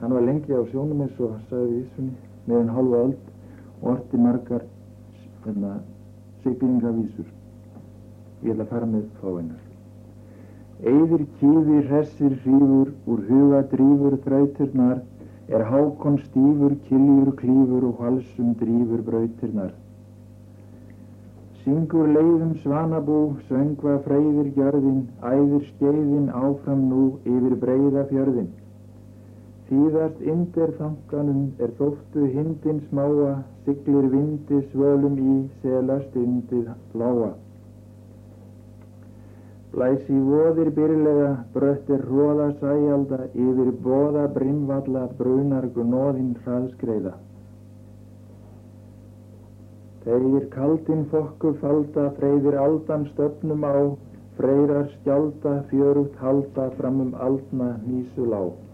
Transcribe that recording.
Hann var lengi á sjónum eins og sagði í vísunni, meira en hálfa öld og orti margar siglingavísur. Ég ætla að fara með fáeinar. Eyðir kífi hressir hrífur, úr huga drífur þrautirnar, Hákon stífur, kiljur klífur og halsum drífur brautirnar. Syngur leiðum svanabú, svöngva freyðir gjörðin, æðir skeiðin áfram nú yfir breiða fjörðin. Þýðast indir þankanum þóttu hindin smáa, siglir vindi svölum í selast indið lága. Blæsi voðir byrlega, brött hroða sæjalda, yfir boða brimvalla, brunar gnóðin hraðskreiða. Þeir kaldin fokku falda, freyðir aldan stöfnum á, freyrar skjálda, fjörugt halda, fram aldna hnísulá.